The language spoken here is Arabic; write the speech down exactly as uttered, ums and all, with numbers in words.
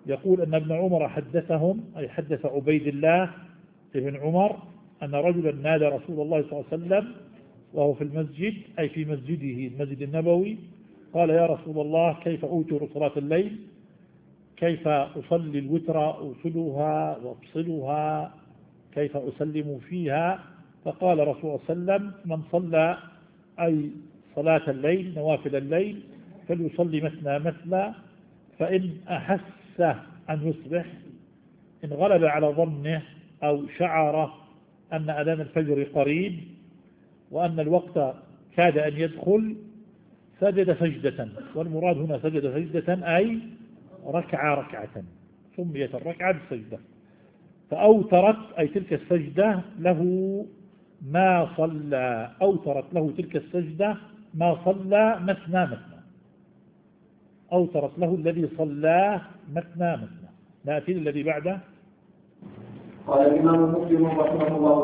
يقول أن ابن عمر حدثهم، أي حدث عبيد الله بن عمر أن رجلا نادى رسول الله صلى الله عليه وسلم وهو في المسجد، أي في مسجده المسجد النبوي، قال يا رسول الله كيف أوتر صلاة الليل، كيف أصلي الوتر أوصلها وأفصلها، كيف أسلم فيها؟ فقال رسول الله صلى الله عليه وسلم من صلى أي صلاة الليل نوافل الليل فليصلي مثنى مثنى، فإن أحس أن يصبح، إن غلب على ظنه أو شعر أن أذان الفجر قريب وأن الوقت كاد أن يدخل سجد سجدة، والمراد هنا سجد سجدة أي ركع ركعة، سميت الركعة بالسجدة، فأوترت أي تلك السجدة له ما صلى، أوترت له تلك السجدة ما صلى مثنى مثنى، أوترت له الذي صلى مثنى مثنى. نأتي الذي بعده. قال الإمام مسلم رحمه الله